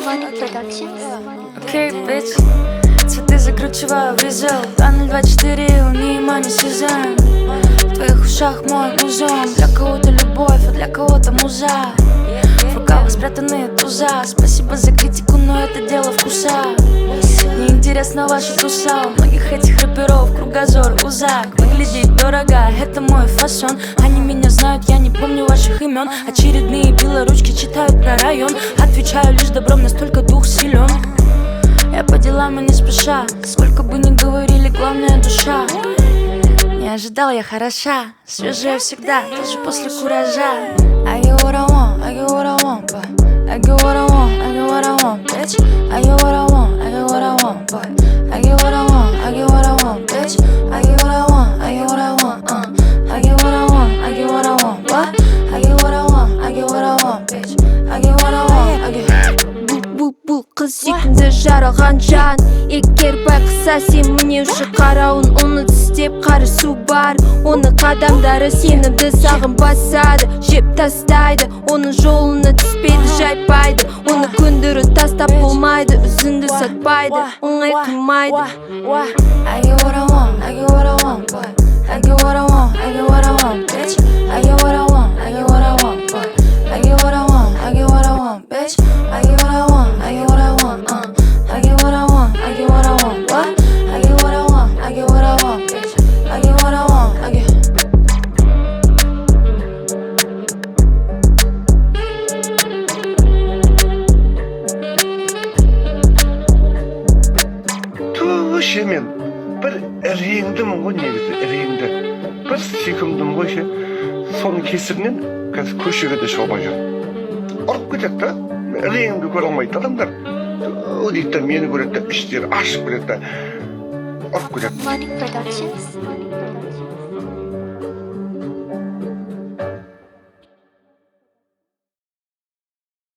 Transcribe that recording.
Окей, bitch. Цветы закручиваю в резол. Панель 24, у Нейма не сезон. В твоих ушах мой музон. Для кого-то любовь, а для кого-то муза. В рукавах спрятанные туза. Спасибо за критику, но это дело вкуса. Мне интересна ваша туса. У многих этих рэперов кругозор узак. Выглядеть дорого, это мой фасон. Они меня знают, я не помню ваших имен. Очередные белоручки читают про район. Отвечаю лишь добром, настолько дух силен. Я по делам и не спеша. Сколько бы ни говорили, главное душа. Не ожидал я хороша. Свежая всегда, даже после куража. I get what I want, I get what I want, but I get what I want, I get what I want, bitch. I get what I want, I get what I want, but I get what I want, I get what I want, bitch. I get what I want, I get what I want, I get what I want, I get what I want, what? I get what I want, I get what I want, bitch. I get what I want, I get. Бұл қыз сүйкімді жаралған жан. Егер байқаса сен міне ұшы қарауын, оны тістеп қарысу бар. Оны қадамдары сенімді сағым басады, жеп тастайды. Оның жолына түспейді, жайпайды. Оны көндірі тастап болмайды, үзінді сатпайды, оңай қылмайды. I get what I want, I get what I want, but I get what I want, I get what I want, bitch. I get what I want, I get what I want, but I get what I want, I get what I want, bitch. I get what I want, I get what I want, I get what I want, I get what I want, what? I get what I want, I get what I want, bitch. I get what I want, I get. Мен бір іреңдімін ғой, негізі іреңді бір сүйкімдім ғой ше. Соның кесірінен қазір көшеге де шыға алмай жүрмін. Ұрып кетеді да, іреңді көре алмайды адамдар. Дейді да мені көреді да, іштері ашып кетеді да, ұрып кетеді.